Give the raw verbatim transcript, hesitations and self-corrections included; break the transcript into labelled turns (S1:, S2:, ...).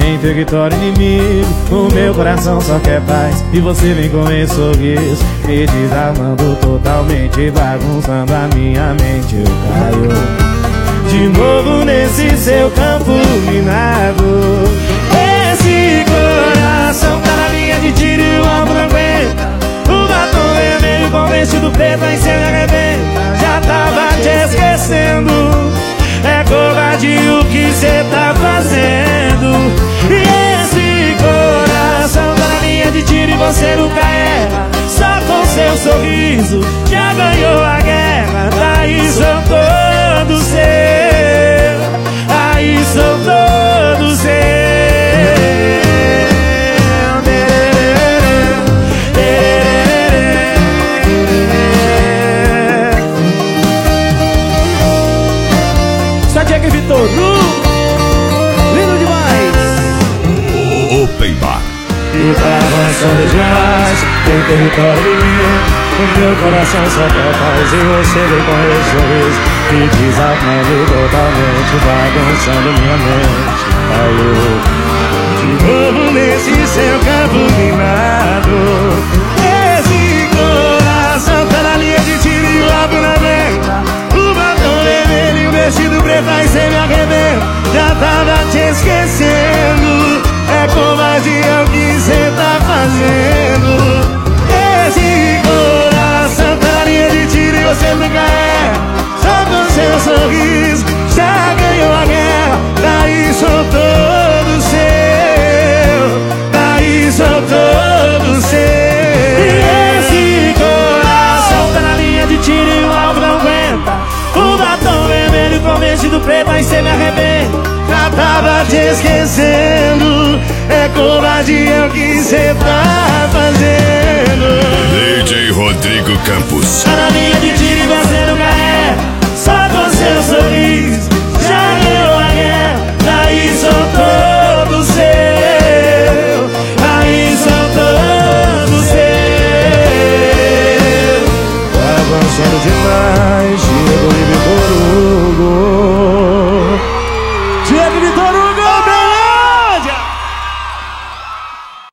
S1: em território inimigo. O meu coração só quer paz e você vem com esse sorriso me desarmando totalmente, bagunçando a minha mente. Eu caio de novo nesse seu campo minado. Esse coração tá na linha de tiro e o alvo não aguenta. O batom vermelho com vestido preto aí cê me arrebenta. Já tava te esquecendo, é covardia o que cê tá fazendo. E esse coração tá na linha de tiro e você nunca erra. Só com seu sorriso já ganhou a guerra. Daí sou todo seu, aí sou todo seu. Santiago e Vitor, lindo demais.
S2: Open Bar.
S1: E tá avançando demais, tem território inimigo. O meu coração só quer paz e você vem com esse sorriso me desarmando totalmente, bagunçando minha mente. Caiu de novo nesse seu campo minado. Esse coração tá na linha de tiro e o alvo na venta. O batom vermelho e o vestido preto aí cê me arrebenta. Já tava te esquecendo, é covardia o que cê tá fazendo. Esse coração tá na linha de tiro e você nunca é. Só com seu sorriso já ganhou a guerra. Daí sou todo seu, daí sou todo seu. E esse coração tá na linha de tiro e o alvo não aguenta. O batom vermelho com vestido preto aí cê me arrebenta. Já tava te esquecendo, é covardia o que cê tá fazendo.
S2: D J Rodrigo Campos.
S1: Tá na linha de tiro e você nunca é.